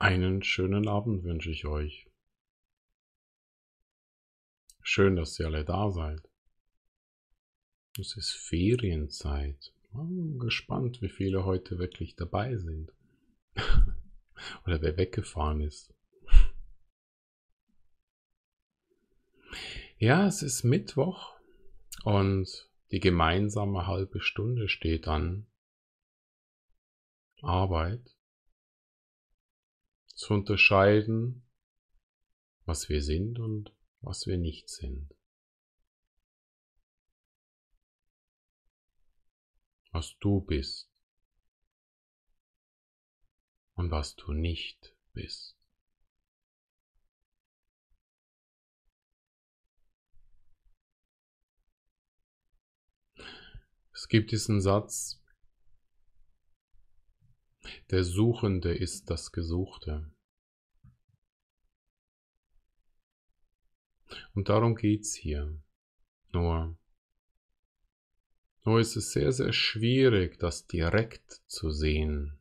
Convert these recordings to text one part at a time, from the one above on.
Einen schönen Abend wünsche ich euch. Schön, dass ihr alle da seid. Es ist Ferienzeit. Bin gespannt, wie viele heute wirklich dabei sind. Oder wer weggefahren ist. Ja, es ist Mittwoch und die gemeinsame halbe Stunde steht an. Arbeit. Zu unterscheiden, was wir sind und was wir nicht sind. Was du bist und was du nicht bist. Es gibt diesen Satz: Der Suchende ist das Gesuchte. Und darum geht's hier. Nur ist es sehr, sehr schwierig, das direkt zu sehen,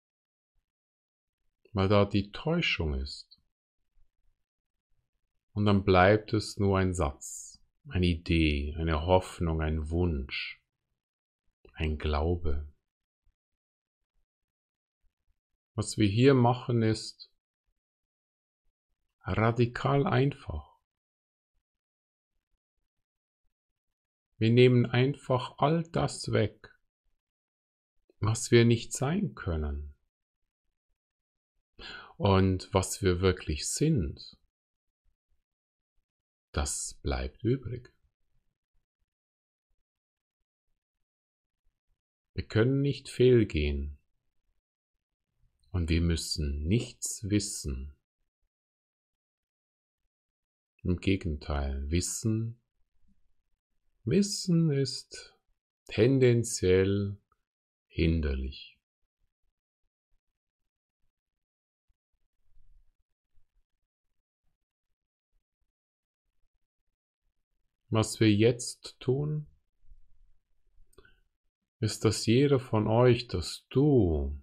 weil da die Täuschung ist. Und dann bleibt es nur ein Satz, eine Idee, eine Hoffnung, ein Wunsch, ein Glaube. Was wir hier machen, ist radikal einfach. Wir nehmen einfach all das weg, was wir nicht sein können. Und was wir wirklich sind, das bleibt übrig. Wir können nicht fehlgehen und wir müssen nichts wissen. Im Gegenteil, Wissen ist tendenziell hinderlich. Was wir jetzt tun, ist, dass jeder von euch, dass du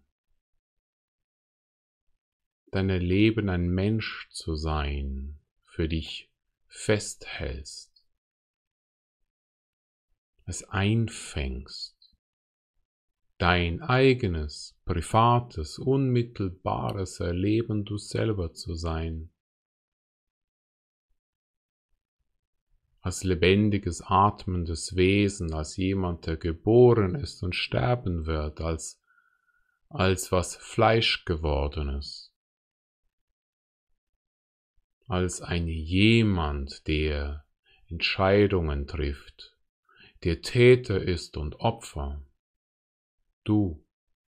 dein Leben, ein Mensch zu sein, für dich festhältst, es einfängst, dein eigenes, privates, unmittelbares Erleben du selber zu sein, als lebendiges, atmendes Wesen, als jemand, der geboren ist und sterben wird, als was Fleischgewordenes, als ein jemand, der Entscheidungen trifft, der Täter ist und Opfer, du.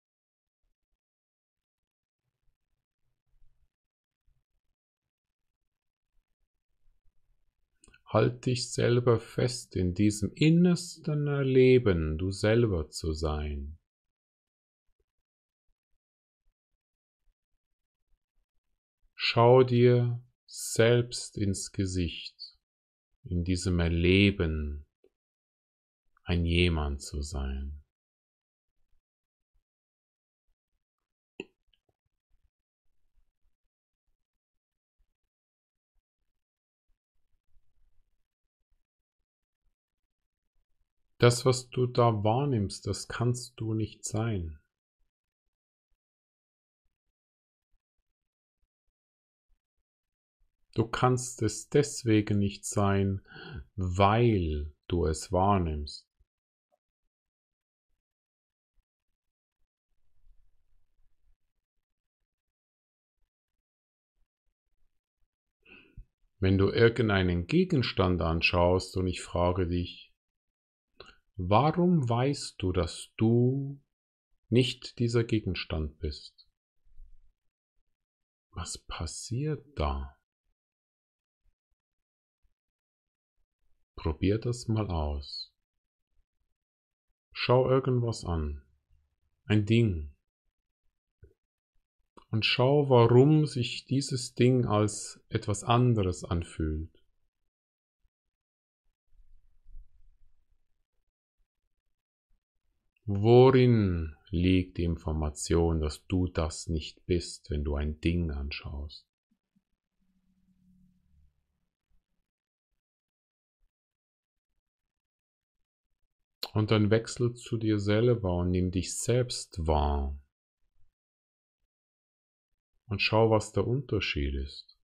Halt dich selber fest in diesem innersten Erleben, du selber zu sein. Schau dir selbst ins Gesicht, in diesem Erleben, ein jemand zu sein. Das, was du da wahrnimmst, das kannst du nicht sein. Du kannst es deswegen nicht sein, weil du es wahrnimmst. Wenn du irgendeinen Gegenstand anschaust und ich frage dich, warum weißt du, dass du nicht dieser Gegenstand bist? Was passiert da? Probier das mal aus. Schau irgendwas an, ein Ding, und schau, warum sich dieses Ding als etwas anderes anfühlt. Worin liegt die Information, dass du das nicht bist, wenn du ein Ding anschaust. Und dann wechsel zu dir selber und nimm dich selbst wahr. Und schau, was der Unterschied ist.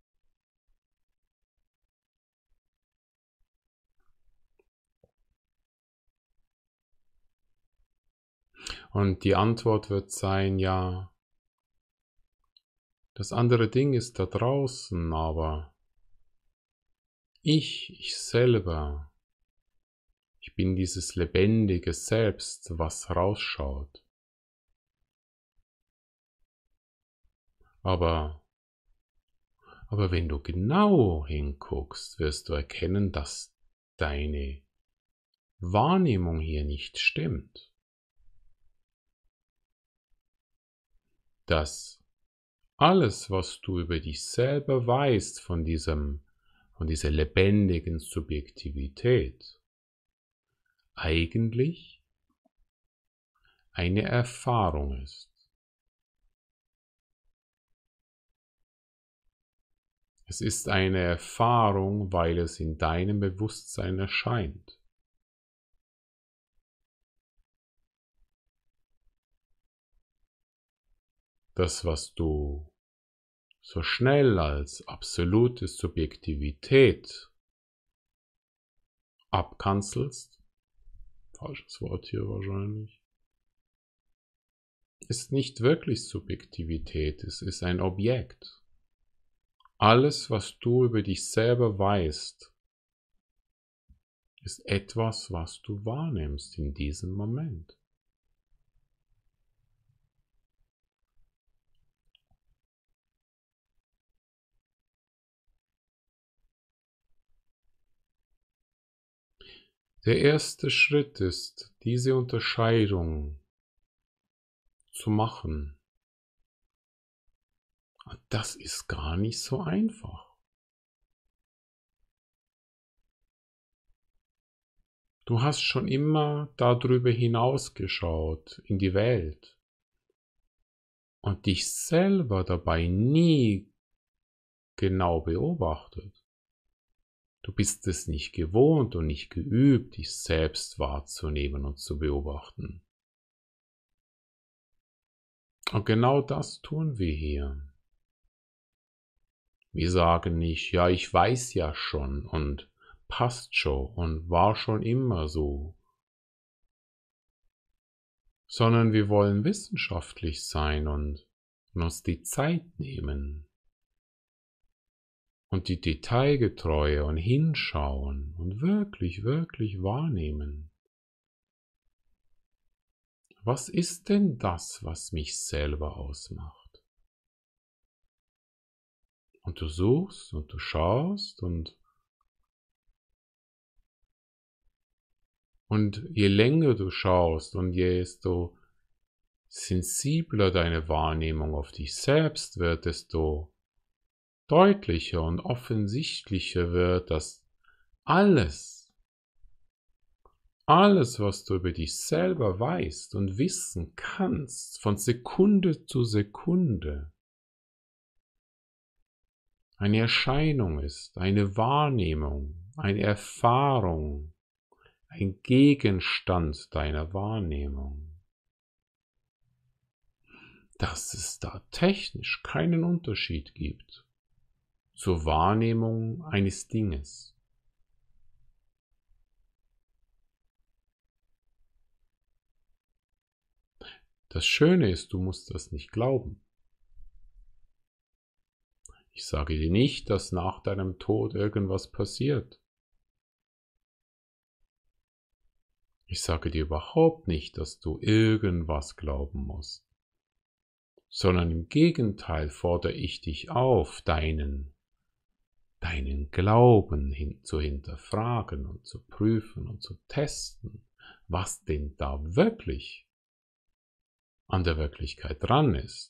Und die Antwort wird sein, ja, das andere Ding ist da draußen, aber ich selber, ich bin dieses lebendige Selbst, was rausschaut. Aber wenn du genau hinguckst, wirst du erkennen, dass deine Wahrnehmung hier nicht stimmt. Dass alles, was du über dich selber weißt von dieser lebendigen Subjektivität, eigentlich eine Erfahrung ist. Es ist eine Erfahrung, weil es in deinem Bewusstsein erscheint. Das, was du so schnell als absolute Subjektivität abkanzelst, falsches Wort hier wahrscheinlich, ist nicht wirklich Subjektivität, es ist ein Objekt. Alles, was du über dich selber weißt, ist etwas, was du wahrnimmst in diesem Moment. Der erste Schritt ist, diese Unterscheidung zu machen. Und das ist gar nicht so einfach. Du hast schon immer darüber hinausgeschaut in die Welt und dich selber dabei nie genau beobachtet. Du bist es nicht gewohnt und nicht geübt, dich selbst wahrzunehmen und zu beobachten. Und genau das tun wir hier. Wir sagen nicht, ja, ich weiß ja schon und passt schon und war schon immer so, sondern wir wollen wissenschaftlich sein und uns die Zeit nehmen und die Detailgetreue und hinschauen und wirklich, wirklich wahrnehmen. Was ist denn das, was mich selber ausmacht? Und du suchst und du schaust und je länger du schaust und desto sensibler deine Wahrnehmung auf dich selbst wird, desto deutlicher und offensichtlicher wird, dass alles, was du über dich selber weißt und wissen kannst, von Sekunde zu Sekunde, eine Erscheinung ist, eine Wahrnehmung, eine Erfahrung, ein Gegenstand deiner Wahrnehmung. Dass es da technisch keinen Unterschied gibt zur Wahrnehmung eines Dinges. Das Schöne ist, du musst das nicht glauben. Ich sage dir nicht, dass nach deinem Tod irgendwas passiert. Ich sage dir überhaupt nicht, dass du irgendwas glauben musst, sondern im Gegenteil fordere ich dich auf, deinen Glauben zu hinterfragen und zu prüfen und zu testen, was denn da wirklich an der Wirklichkeit dran ist.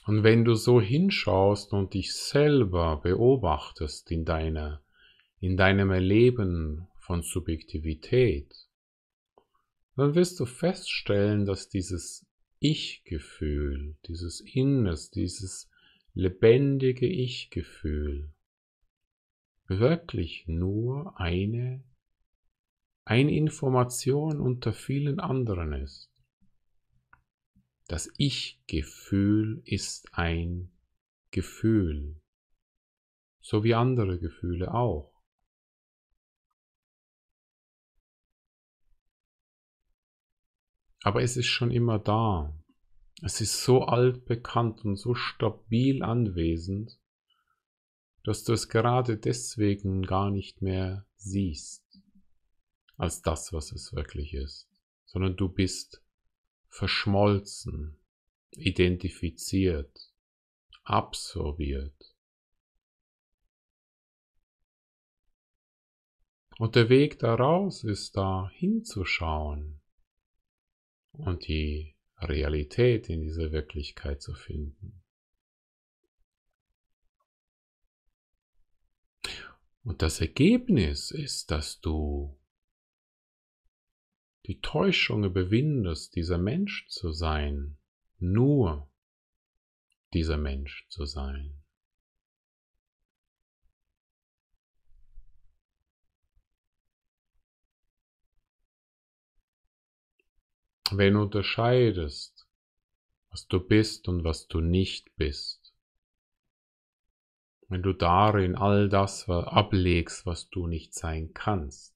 Und wenn du so hinschaust und dich selber beobachtest in deinem Erleben von Subjektivität, dann wirst du feststellen, dass dieses Ich-Gefühl, dieses Innes, dieses lebendige Ich-Gefühl wirklich nur eine Information unter vielen anderen ist. Das Ich-Gefühl ist ein Gefühl, so wie andere Gefühle auch. Aber es ist schon immer da. Es ist so altbekannt und so stabil anwesend, dass du es gerade deswegen gar nicht mehr siehst, als das, was es wirklich ist, sondern du bist verschmolzen, identifiziert, absorbiert. Und der Weg daraus ist da hinzuschauen und die Realität in dieser Wirklichkeit zu finden. Und das Ergebnis ist, dass du die Täuschung überwindest, dieser Mensch zu sein, nur dieser Mensch zu sein. Wenn du unterscheidest, was du bist und was du nicht bist, wenn du darin all das ablegst, was du nicht sein kannst,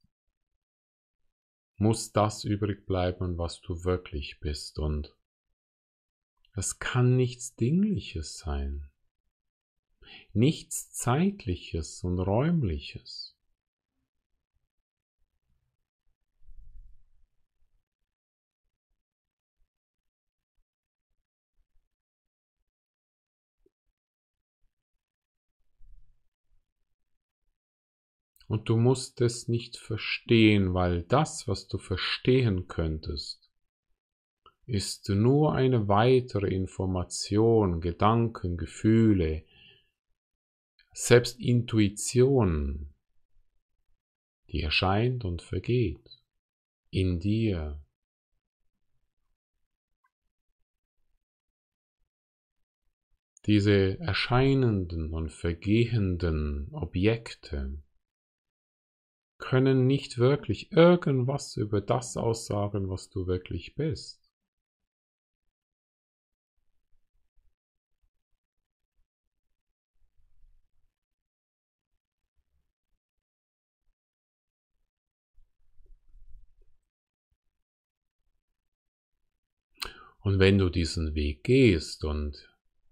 muss das übrig bleiben, was du wirklich bist. Und das kann nichts Dingliches sein, nichts Zeitliches und Räumliches. Und du musst es nicht verstehen, weil das, was du verstehen könntest, ist nur eine weitere Information, Gedanken, Gefühle, selbst Intuition, die erscheint und vergeht in dir. Diese erscheinenden und vergehenden Objekte können nicht wirklich irgendwas über das aussagen, was du wirklich bist. Und wenn du diesen Weg gehst und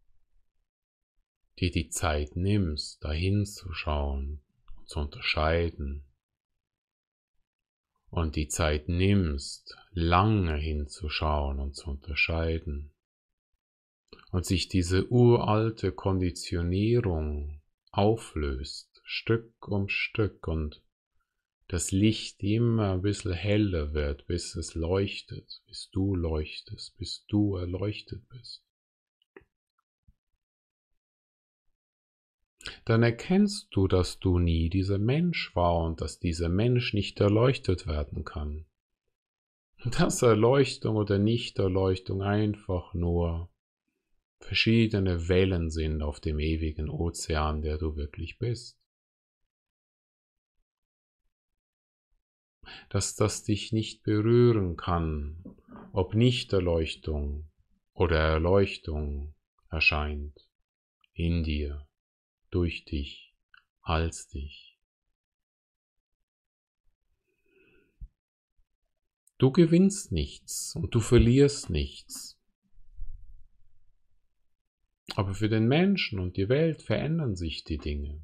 dir die Zeit nimmst, dahin zu schauen und zu unterscheiden, und die Zeit nimmst, lange hinzuschauen und zu unterscheiden, und sich diese uralte Konditionierung auflöst, Stück um Stück, und das Licht immer ein bisschen heller wird, bis es leuchtet, bis du leuchtest, bis du erleuchtet bist. Dann erkennst du, dass du nie dieser Mensch war und dass dieser Mensch nicht erleuchtet werden kann. Dass Erleuchtung oder Nichterleuchtung einfach nur verschiedene Wellen sind auf dem ewigen Ozean, der du wirklich bist. Dass das dich nicht berühren kann, ob Nichterleuchtung oder Erleuchtung erscheint in dir, durch dich, als dich. Du gewinnst nichts und du verlierst nichts. Aber für den Menschen und die Welt verändern sich die Dinge.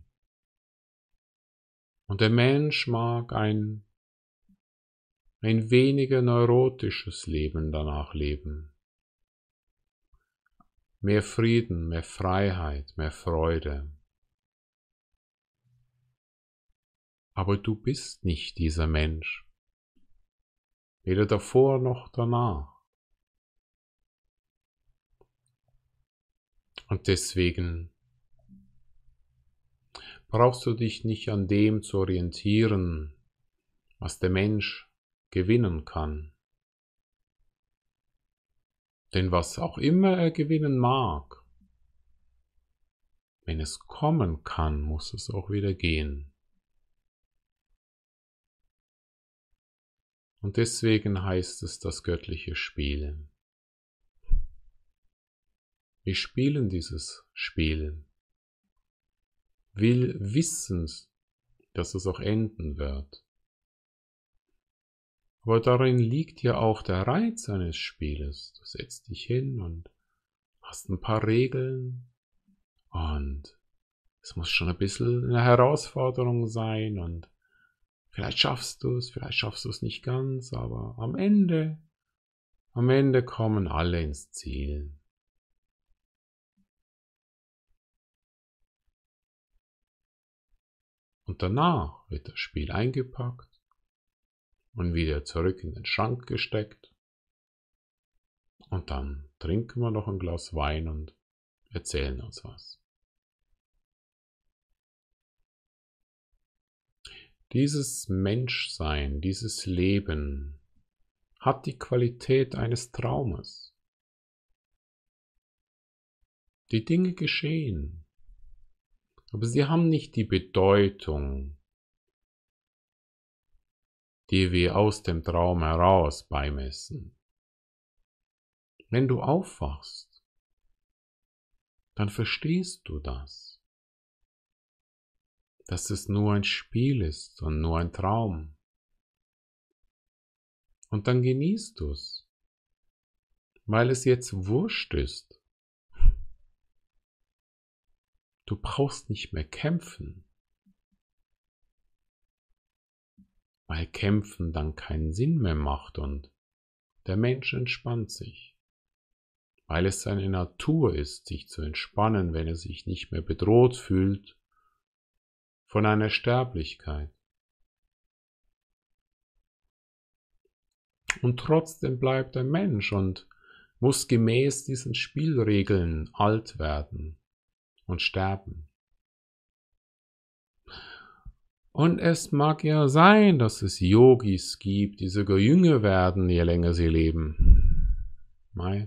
Und der Mensch mag ein weniger neurotisches Leben danach leben. Mehr Frieden, mehr Freiheit, mehr Freude. Aber du bist nicht dieser Mensch. Weder davor noch danach. Und deswegen brauchst du dich nicht an dem zu orientieren, was der Mensch gewinnen kann. Denn was auch immer er gewinnen mag, wenn es kommen kann, muss es auch wieder gehen. Und deswegen heißt es das göttliche Spielen. Wir spielen dieses Spiel, will wissen, dass es auch enden wird. Aber darin liegt ja auch der Reiz eines Spieles. Du setzt dich hin und hast ein paar Regeln und es muss schon ein bisschen eine Herausforderung sein und vielleicht schaffst du es nicht ganz, aber am Ende kommen alle ins Ziel. Und danach wird das Spiel eingepackt und wieder zurück in den Schrank gesteckt. Und dann trinken wir noch ein Glas Wein und erzählen uns was. Dieses Menschsein, dieses Leben hat die Qualität eines Traumes. Die Dinge geschehen, aber sie haben nicht die Bedeutung, die wir aus dem Traum heraus beimessen. Wenn du aufwachst, dann verstehst du das, dass es nur ein Spiel ist und nur ein Traum. Und dann genießt du es, weil es jetzt wurscht ist. Du brauchst nicht mehr kämpfen, weil Kämpfen dann keinen Sinn mehr macht und der Mensch entspannt sich, weil es seine Natur ist, sich zu entspannen, wenn er sich nicht mehr bedroht fühlt von einer Sterblichkeit. Und trotzdem bleibt er Mensch und muss gemäß diesen Spielregeln alt werden und sterben. Und es mag ja sein, dass es Yogis gibt, die sogar jünger werden, je länger sie leben. Nein.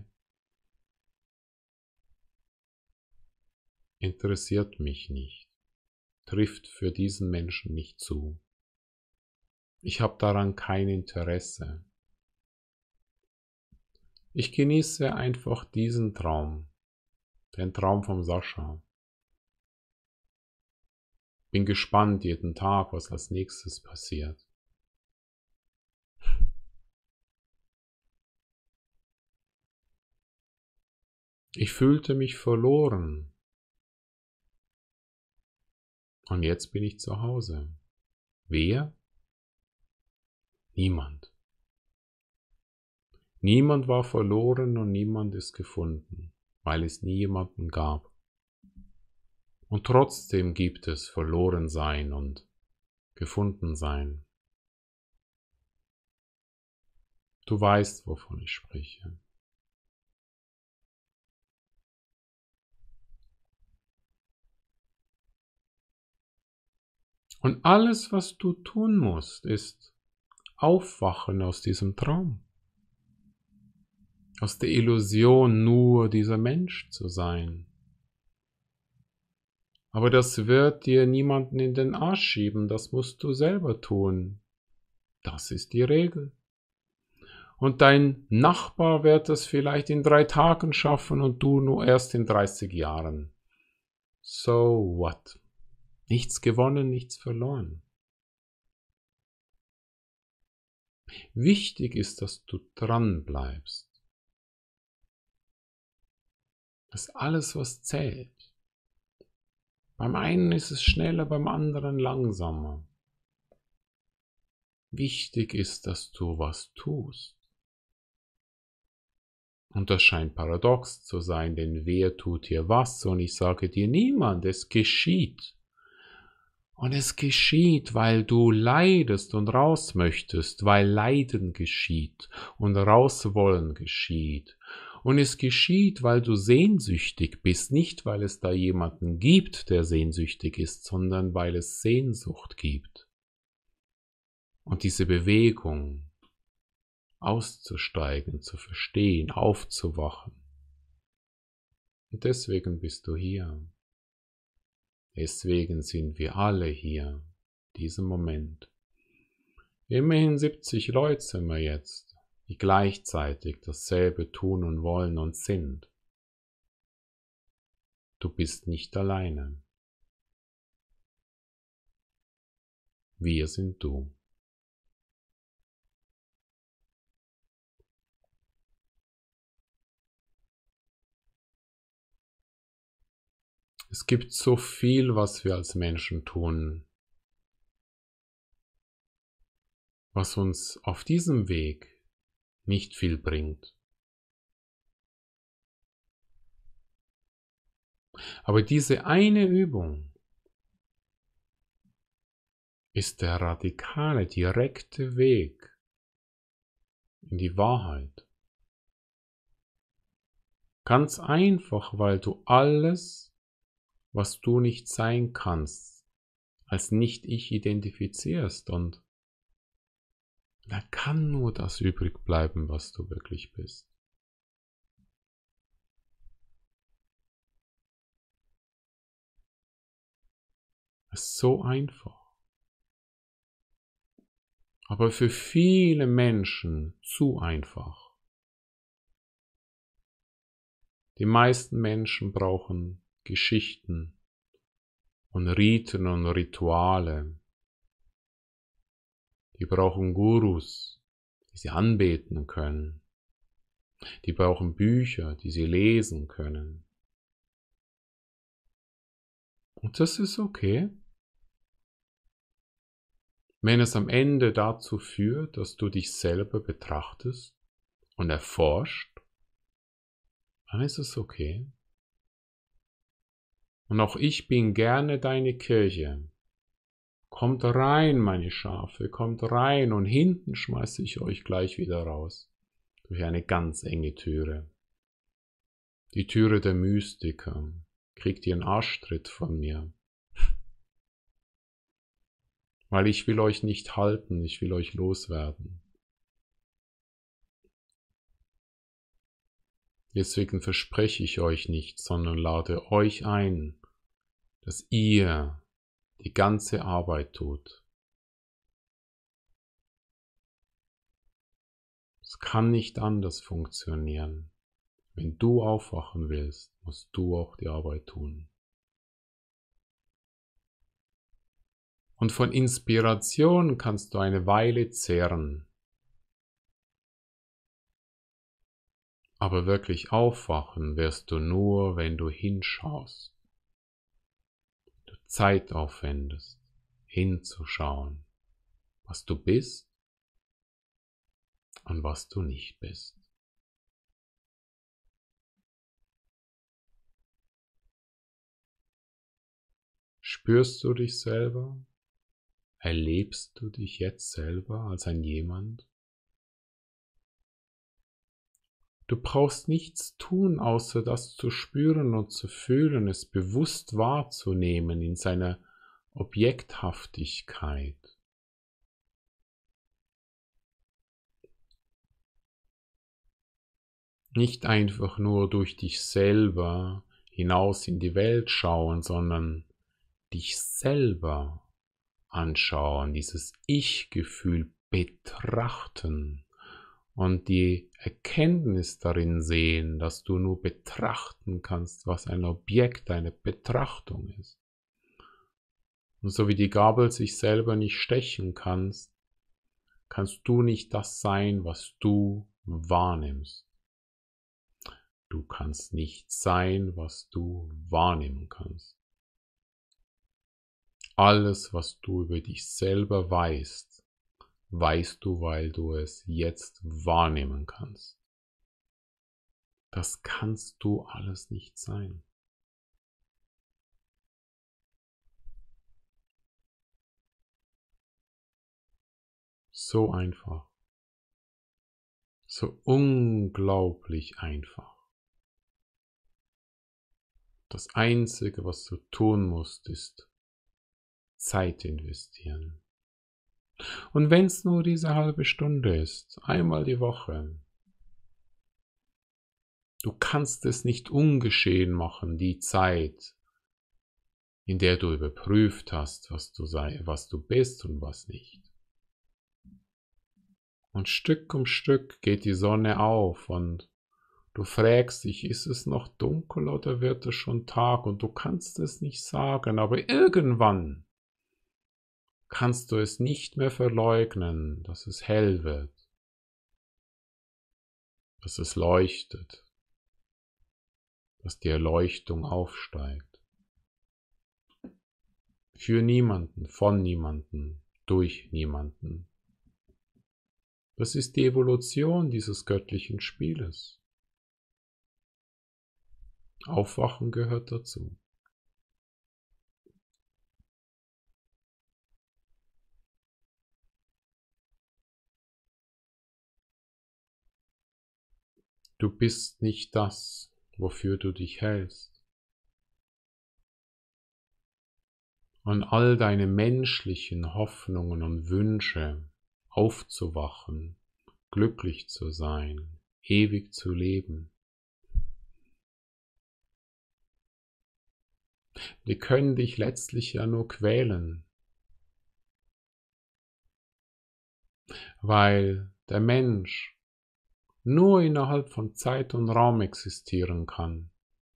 Interessiert mich nicht. Trifft für diesen Menschen nicht zu. Ich habe daran kein Interesse. Ich genieße einfach diesen Traum, den Traum vom Sascha. Bin gespannt jeden Tag, was als nächstes passiert. Ich fühlte mich verloren. Und jetzt bin ich zu Hause. Wer? Niemand. Niemand war verloren und niemand ist gefunden, weil es nie jemanden gab. Und trotzdem gibt es Verlorensein und Gefundensein. Du weißt, wovon ich spreche. Und alles, was du tun musst, ist aufwachen aus diesem Traum. Aus der Illusion, nur dieser Mensch zu sein. Aber das wird dir niemanden in den Arsch schieben, das musst du selber tun. Das ist die Regel. Und dein Nachbar wird es vielleicht in 3 Tagen schaffen und du nur erst in 30 Jahren. So what? Nichts gewonnen, nichts verloren. Wichtig ist, dass du dran bleibst. Das ist alles, was zählt. Beim einen ist es schneller, beim anderen langsamer. Wichtig ist, dass du was tust. Und das scheint paradox zu sein, denn wer tut hier was? Und ich sage dir, niemand, es geschieht. Und es geschieht, weil du leidest und raus möchtest, weil Leiden geschieht und rauswollen geschieht. Und es geschieht, weil du sehnsüchtig bist, nicht weil es da jemanden gibt, der sehnsüchtig ist, sondern weil es Sehnsucht gibt. Und diese Bewegung, auszusteigen, zu verstehen, aufzuwachen. Und deswegen bist du hier. Deswegen sind wir alle hier, in diesem Moment. Immerhin 70 Leute sind wir jetzt, die gleichzeitig dasselbe tun und wollen und sind. Du bist nicht alleine. Wir sind du. Es gibt so viel, was wir als Menschen tun, was uns auf diesem Weg nicht viel bringt. Aber diese eine Übung ist der radikale, direkte Weg in die Wahrheit. Ganz einfach, weil du alles, was du nicht sein kannst, als Nicht-Ich identifizierst, und da kann nur das übrig bleiben, was du wirklich bist. Es ist so einfach. Aber für viele Menschen zu einfach. Die meisten Menschen brauchen Geschichten und Riten und Rituale. Die brauchen Gurus, die sie anbeten können. Die brauchen Bücher, die sie lesen können. Und das ist okay. Wenn es am Ende dazu führt, dass du dich selber betrachtest und erforscht, dann ist es okay. Und auch ich bin gerne deine Kirche. Kommt rein, meine Schafe, kommt rein, und hinten schmeiße ich euch gleich wieder raus. Durch eine ganz enge Türe. Die Türe der Mystiker. Kriegt ihr einen Arschtritt von mir. Weil ich will euch nicht halten, ich will euch loswerden. Deswegen verspreche ich euch nichts, sondern lade euch ein, dass ihr die ganze Arbeit tut. Es kann nicht anders funktionieren. Wenn du aufwachen willst, musst du auch die Arbeit tun. Und von Inspiration kannst du eine Weile zehren. Aber wirklich aufwachen wirst du nur, wenn du hinschaust. Du Zeit aufwendest, hinzuschauen, was du bist und was du nicht bist. Spürst du dich selber? Erlebst du dich jetzt selber als ein Jemand? Du brauchst nichts tun, außer das zu spüren und zu fühlen, es bewusst wahrzunehmen in seiner Objekthaftigkeit. Nicht einfach nur durch dich selber hinaus in die Welt schauen, sondern dich selber anschauen, dieses Ich-Gefühl betrachten und die Erkenntnis darin sehen, dass du nur betrachten kannst, was ein Objekt, eine Betrachtung ist. Und so wie die Gabel sich selber nicht stechen kannst, kannst du nicht das sein, was du wahrnimmst. Du kannst nicht sein, was du wahrnehmen kannst. Alles, was du über dich selber weißt, weißt du, weil du es jetzt wahrnehmen kannst. Das kannst du alles nicht sein. So einfach. So unglaublich einfach. Das Einzige, was du tun musst, ist Zeit investieren. Und wenn es nur diese halbe Stunde ist, einmal die Woche, du kannst es nicht ungeschehen machen, die Zeit, in der du überprüft hast, was du bist und was nicht. Und Stück um Stück geht die Sonne auf und du fragst dich, ist es noch dunkel oder wird es schon Tag? Und du kannst es nicht sagen, aber irgendwann kannst du es nicht mehr verleugnen, dass es hell wird, dass es leuchtet, dass die Erleuchtung aufsteigt. Für niemanden, von niemanden, durch niemanden. Das ist die Evolution dieses göttlichen Spieles. Aufwachen gehört dazu. Du bist nicht das, wofür du dich hältst. Und all deine menschlichen Hoffnungen und Wünsche, aufzuwachen, glücklich zu sein, ewig zu leben, die können dich letztlich ja nur quälen, weil der Mensch nur innerhalb von Zeit und Raum existieren kann.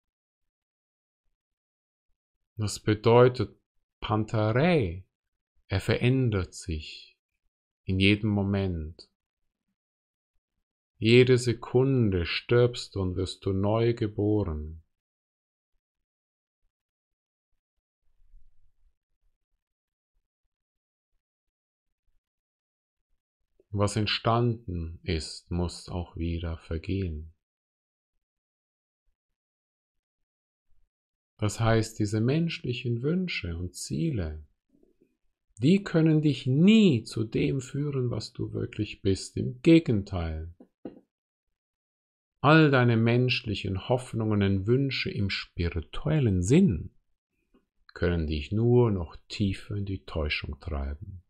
Das bedeutet, Pantarei, er verändert sich in jedem Moment. Jede Sekunde stirbst du und wirst du neu geboren. Was entstanden ist, muss auch wieder vergehen. Das heißt, diese menschlichen Wünsche und Ziele, die können dich nie zu dem führen, was du wirklich bist. Im Gegenteil. All deine menschlichen Hoffnungen und Wünsche im spirituellen Sinn können dich nur noch tiefer in die Täuschung treiben.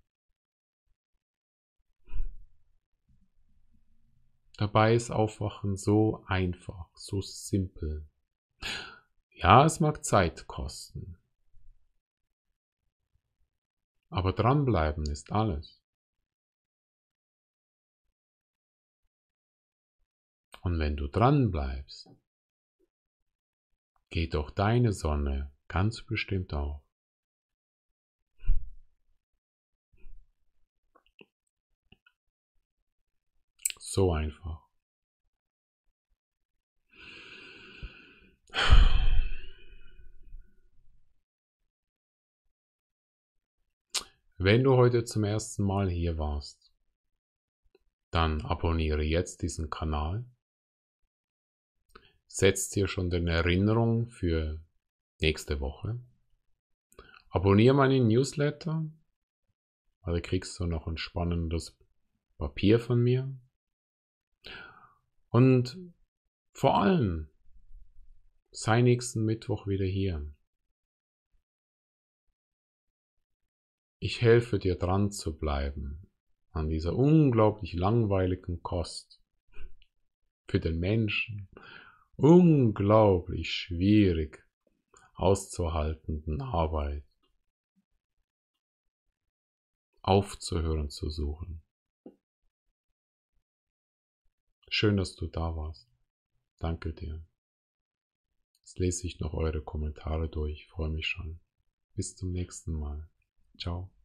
Dabei ist Aufwachen so einfach, so simpel. Ja, es mag Zeit kosten, aber dranbleiben ist alles. Und wenn du dranbleibst, geht auch deine Sonne ganz bestimmt auf. So einfach. Wenn du heute zum ersten Mal hier warst, dann abonniere jetzt diesen Kanal. Setz dir schon den Erinnerung für nächste Woche. Abonniere meinen Newsletter, weil da kriegst du noch ein spannendes Papier von mir. Und vor allem, sei nächsten Mittwoch wieder hier. Ich helfe dir dran zu bleiben an dieser unglaublich langweiligen Kost. Für den Menschen unglaublich schwierig auszuhaltenden Arbeit. Aufzuhören zu suchen. Schön, dass du da warst. Danke dir. Jetzt lese ich noch eure Kommentare durch. Ich freue mich schon. Bis zum nächsten Mal. Ciao.